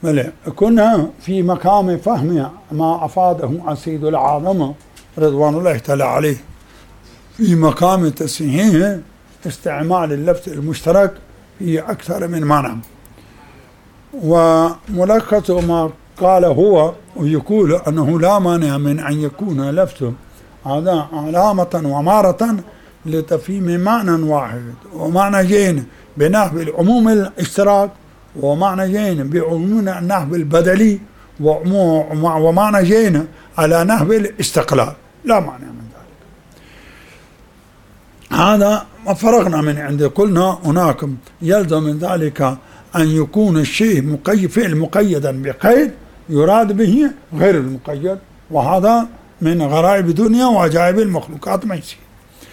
بلى كنا في مقام فهم ما أفاده السيد الأعظم رضوان الله تعالى عليه في مقام تصحيح استعمال اللفظ المشترك في أكثر من معنى. وملخص ما قال هو ويقول أنه لا مانع من أن يكون لفظ هذا علامة وأمارة لتفهيم معنى واحد ومعنى جين بنحو العموم الاشتراك ومعنى جين بعموم النحو البدلي ومعنى جين على نحو الاستقلال، لا معنى من ذلك. هذا ما فرغنا من عند قلنا هناك يلزم من ذلك أن يكون الشيء فعل مقيدا بقيد يراد به غير المقيد، وهذا من غرائب الدنيا وعجائب المخلوقات ما يصير.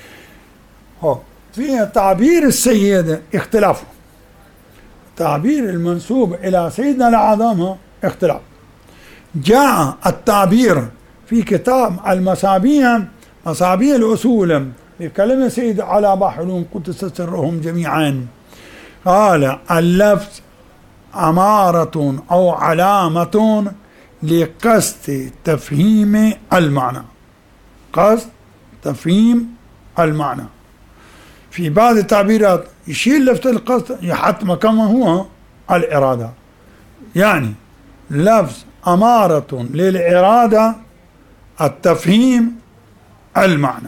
في تعبير السيد اختلاف، تعبير المنسوب إلى سيدنا الأعظم اختلاف. جاء التعبير في كتاب المصابيح مصابيح الأصول بكلمة سيد على بحرهم قدس سرهم جميعا، قال اللفظ أمارة أو علامة لقصد تفهيم المعنى، قصد تفهيم المعنى. في بعض التعبيرات يشيل لفظ القصد يحط مكانه هو الإرادة، يعني لفظ أمارة للإرادة التفهيم المعنى.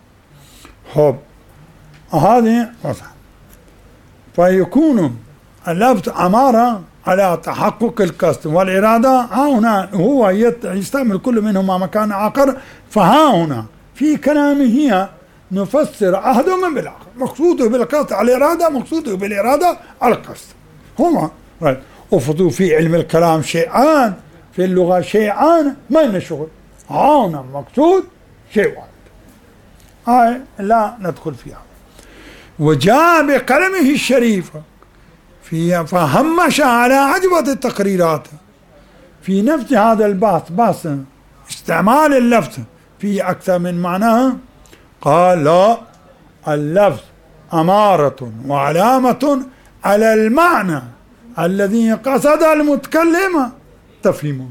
هذه مثلا فيكون اللفظ أمارة على تحقق القصد والإرادة، ها هنا هو يستعمل كل منهما مكان آخر، فها هنا في كلامه نفسر أحدهما بالآخر، مقصوده بالقصد على الإرادة، مقصوده بالإرادة على القصد. هما أفضوا في علم الكلام شيئان، في اللغة شيئان، ما لنا شغل، هنا مقصود شيء واحد، هاي لا ندخل فيها. وجاء بكلمه الشريف فهمش على عجبة التقريرات في نفس هذا البحث، بحث استعمال اللفظ في أكثر من معناه، قال لا، اللفظ أمارة وعلامة على المعنى الذي قصد المتكلم تفهيمه.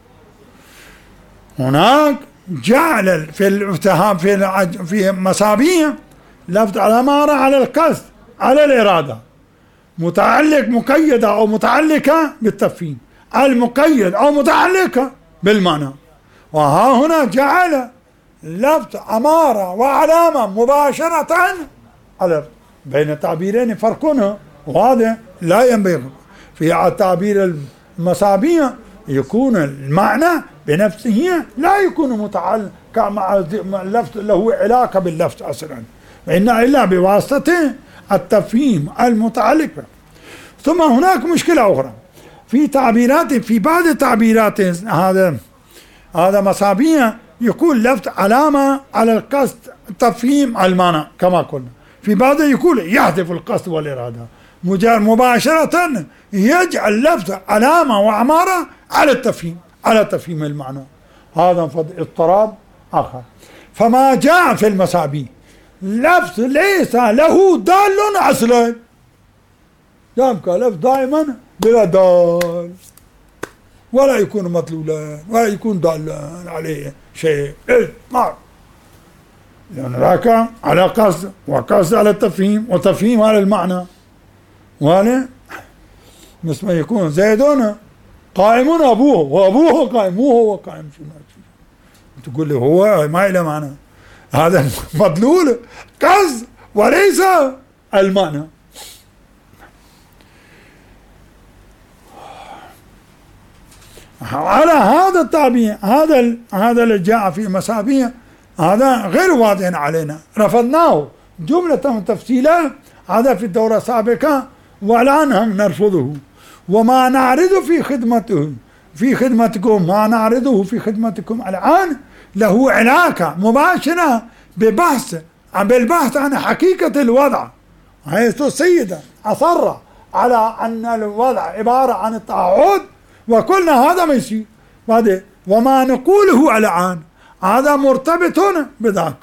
هناك جعل في مصابيح لفظ الأمارة على القصد على الإرادة، متعلق مقيدة أو متعلقة بالتفهيم، المقيد أو متعلقة بالمعنى. وها هنا جعل لفظ أمارة وعلامة مباشرة على بين التعبيرين فرق، وهذا لا ينبغي. في التعبير المصابيح يكون المعنى بنفسه لا يكون متعلق مع اللفظ له علاقة باللفظ أصلا، وإن إلا بواسطة التفهيم المتعلق به. ثم هناك مشكلة أخرى في تعبيرات، في بعض التعبيرات هذا مصابيح يكون لفظ علامة على القصد تفهيم المعنى كما قلنا، في بعض يقول يحذف القصد والإرادة مباشرة، يجعل لفظ علامة وعمارة على التفهيم، على تفهيم المعنى. هذا اضطراب آخر. فما جاء في المصابيح لفظ ليس له دال أصلا، يبقى لفظ دائما بلا دال، ولا يكون مدلولا ولا يكون دالا عليه شيء، ما يعني ذاك على قصد، وقصد على التفهيم، وتفهيم على المعنى. وهذا مثل ما يكون زيد قائم أبوه وأبوه قائم، مو هو قائم. شو تقول لي هو ما له معنى، هذا مدلول قصد وليس المعنى. على هذا التعبير، هذا اللي جاء في مصابيح هذا غير واضح علينا، رفضناه جملة تفصيلا هذا في الدورة السابقة، والآن هم نرفضه. وما نعرضه في خدمتكم ما نعرضه في خدمتكم الآن له علاقة مباشرة بالبحث عن حقيقة الوضع، حيث السيد أصر على أن الوضع عبارة عن التعهد، وقلنا هذا ما يصير. وما نقوله الآن هذا مرتبط بذاك،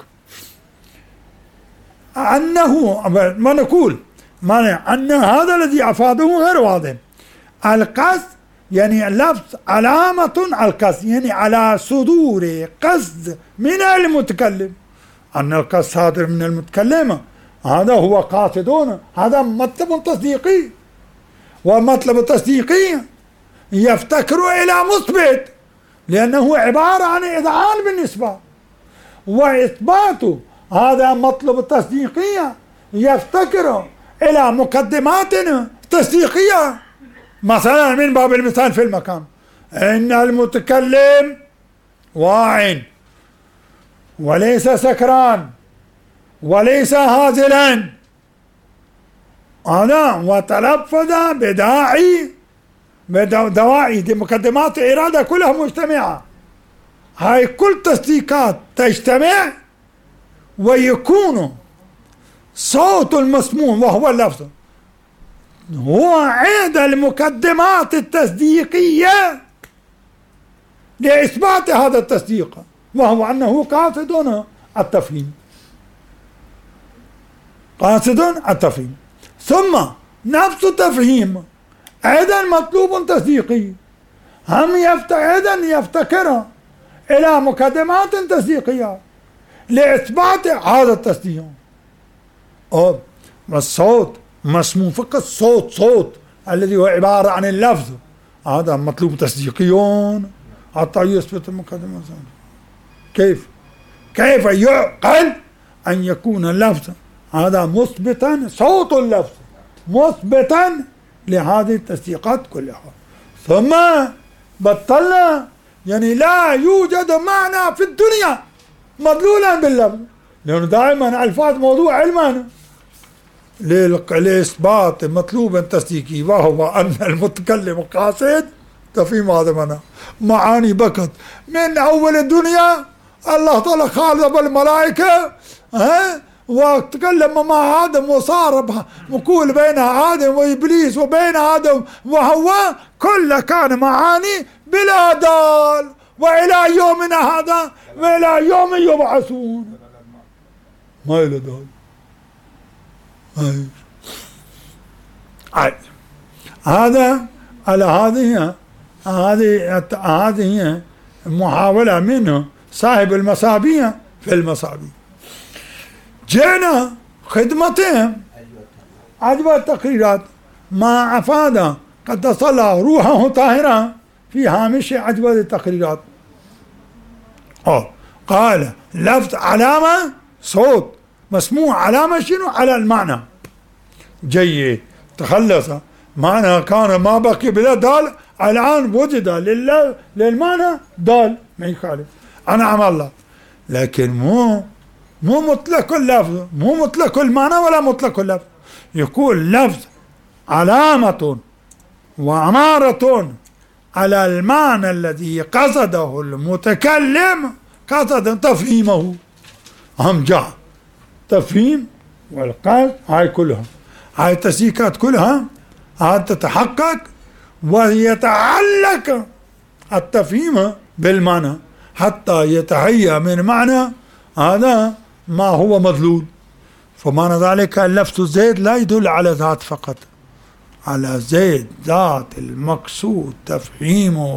أنه ما نقول أن هذا الذي أفاده غير واضح. القصد يعني اللفظ علامة على القصد، يعني على صدور قصد من المتكلم، أن القصد صادر من المتكلم، هذا هو قاصدون، هذا مطلب تصديقي، والمطلب التصديقي يفتكر إلى مثبت، لأنه عبارة عن إذعان بالنسبة، وإثباته هذا مطلب التصديقية يفتكر إلى مقدمات تصديقية. مثلا من باب المثال في المكان، إن المتكلم واع وليس سكران وليس هازلا، هذا وتلفظ بدواعي دي مقدمات إرادة كلها مجتمعة، هاي كل تصديقات تجتمع ويكون صوت المسموع وهو اللفظ هو عند المقدمات التصديقية لإثبات هذا التصديق، وهو أنه قاصد التفهيم، قاصد التفهيم. ثم نفس التفهيم أيضا مطلوب تصديقي، هم أيضا يفتكر إلى مقدمات تصديقية لإثبات هذا التصديق. والصوت مسموع فقط صوت الذي هو عبارة عن اللفظ، هذا مطلوب تصديقيون حتى يثبت المقدمات. كيف يعقل أن يكون اللفظ هذا مثبتا، صوت اللفظ مثبتا لهذه التصديقات كلها؟ ثم بطلنا، يعني لا يوجد معنى في الدنيا مدلولا باللفظ، لأنه دائما ألفاظ موضوع علما لإثبات مطلوب تصديقي، وهو أن المتكلم قاصد تفهيم هذا معاني بكت من أول الدنيا. الله تعالى خالق بالملائكة وتكلم مع آدم وصار مقول بين آدم وإبليس وبين آدم وهو كل كان معاني بلا دال، وإلى يومنا هذا وإلى يوم يبعثون ما إلى دال. هذا على هذه محاولة منه صاحب المصابيح في المصابيح. جئنا خدمتهم عجب التقريرات ما أفاد قد صلى روحه طاهرة في هامش عجب التقريرات. قال لفظ علامة صوت مسموع، علامة شنو؟ على المعنى. جيد، تخلص معنى كان ما بقي بلا دال، الآن وجد للمعنى دال، ما يخالف أنعم الله، لكن مو مطلق اللفظ، مو مطلق المعنى ولا مطلق اللفظ. يقول لفظ علامة وأمارة على المعنى الذي قصده المتكلم، قصد تفهيمه. هم جاء تفهيم والقصد، هاي كلها، هاي التسييكات كلها تتحقق ويتعلق التفهيم بالمعنى حتى يتهيأ من معنى هذا ما هو مدلول. فمعنى ذلك اللفظ الزيد لا يدل على ذات فقط، على زيد ذات المقصود تفهيمه.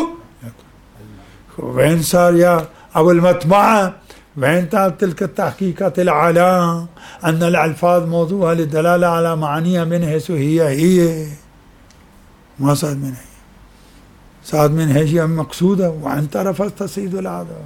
وين صار يا أو المطبعة، وين تلك التحقيقات العلام أن الألفاظ موضوعة للدلالة على معانيها من حيث هي ما صاد من هي، صاد من هي مقصودة، وعن طرف تصيد العادة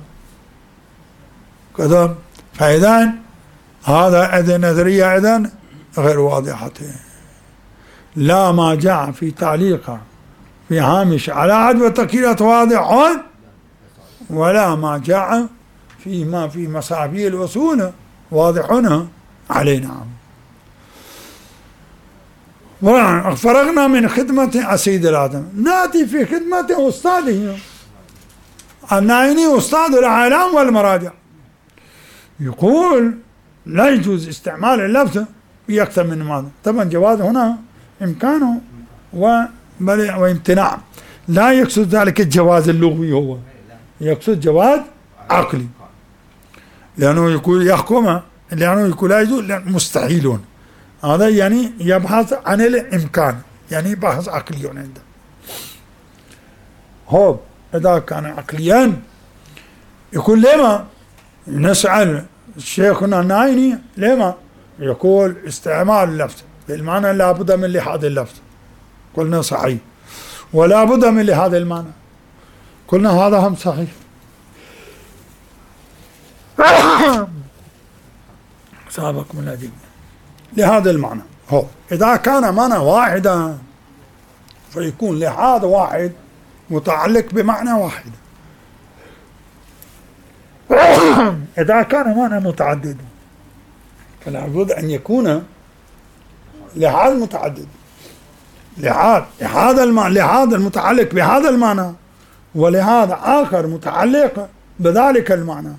كذا. فإذا هذا إذن نظرية إذن غير واضحة، لا ما جاء في تعليق في هامش على عدوى التقريرات واضح، ولا ما جاء فيما في مصابيح الأصول واضحون علينا. فرغنا من خدمة السيد الآدم، نأتي في خدمة أستاذه النايني أستاذ العالم والمراجع. يقول لا يجوز استعمال اللفظ في أكثر من ماذا. طبعا جواز هنا إمكانه وامتناع، لا يقصد ذلك الجواز اللغوي، هو يقصد جواز عقلي، لأنه يقول يحكم، لأنه يقول لا يجوز مستحيلون، هذا يعني يبحث عن الإمكان، يعني بحث عقلي عنده. هو إذا كان عقليا يقول لما نسأل شيخنا النايني لما يقول استعمال اللفظ بالمعنى لا بد من لهذا اللفظ، قلنا صحيح، ولا بد من لهذا المعنى، قلنا هذا هم صحيح. سابق من الأدلة لهذا المعنى. هو إذا كان معنى واحدا فيكون لهذا واحد متعلق بمعنى واحد. إذا كان معنى متعدد فلا بد أن يكون لهذا متعدد، لهذا المتعلق بهذا المعنى، ولهذا آخر متعلق بذلك المعنى.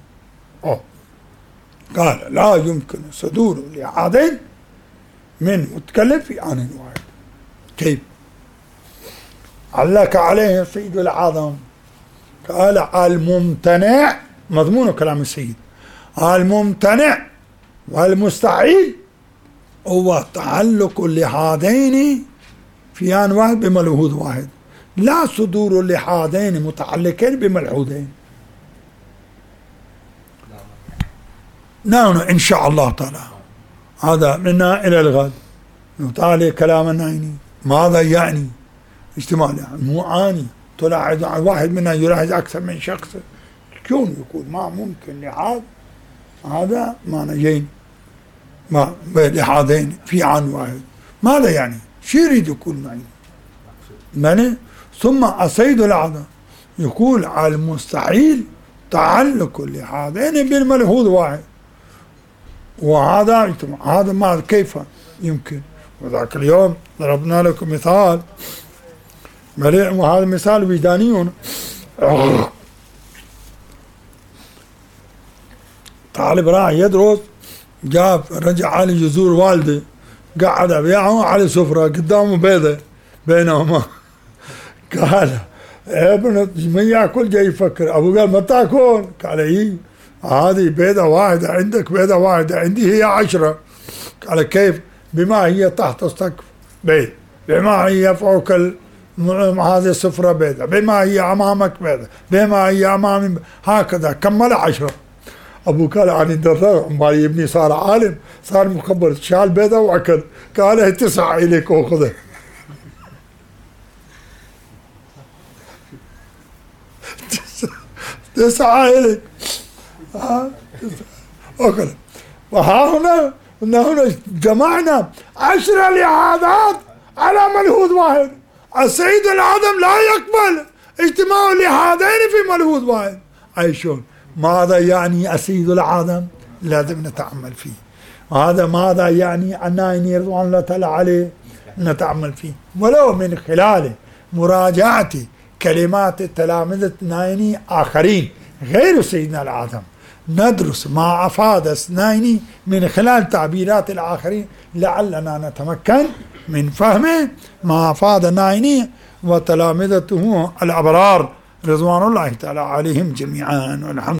قال لا يمكن صدور لهذين من متكلم في آن واحد. كيف؟ علق عليه السيد الأعظم قال الممتنع، مضمون كلام السيد، الممتنع والمستحيل هو تعلق لهذين في آن واحد بملحوظ واحد، لا صدور لهذين متعلقين بملحوظين. نحن إن شاء الله تعالى هذا منا إلى الغد نطالع كلام النايني ماذا يعني اجتماع، يعني مو آني تلاحظ واحد منا يلاحظ أكثر من شخص، كون يقول ما ممكن لهذا هذا معنيين ما لهذين في عن واحد، ماذا يعني؟ شو يريد يقول يعني؟ ثم السيد الأعظم يقول على المستحيل تعلق لهذين بالملحوظ واحد، وهذا هذا ما كيف يمكن؟ وذاك اليوم ضربنا لكم مثال مليء، وهذا مثال وجداني. طالب راح يدرس، جاب رجع على جذور والده، قعد بيعه على سفرة قدامه بيضة بينهما. قال ابن من ياكل؟ جاي يفكر. ابو قال ما تاكل؟ قال ايه هذه بيضة واحدة عندك بيضة واحدة، عندي هي 10. قال كيف؟ بما هي تحت السقف بيض، بما هي فوق هذه السفرة بيضة، بما هي امامك بيضة، بما هي امامي، هكذا كمل 10. ابو قال عن الدرة ما يبني صار عالم، صار مخبر، شال بيضة واكل. قال 9 اليك وخذه. 9 اليك أكل. وها هنا جمعنا 10 لهذات على ملحوظ واحد. السيد الأعظم لا يقبل اجتماع لهذين في ملحوظ واحد. أي شلون؟ ماذا يعني السيد الأعظم؟ لازم نتأمل فيه. وهذا ماذا يعني النايني رضوان الله تعالى عليه؟ نتأمل فيه، ولو من خلال مراجعة كلمات التلامذة النايني آخرين غير سيدنا الأعظم، ندرس ما أفاد النايني من خلال تعبيرات الآخرين لعلنا نتمكن من فهم ما أفاد النايني وتلامذته الأبرار رضوان الله تعالى عليهم جميعا. والحمد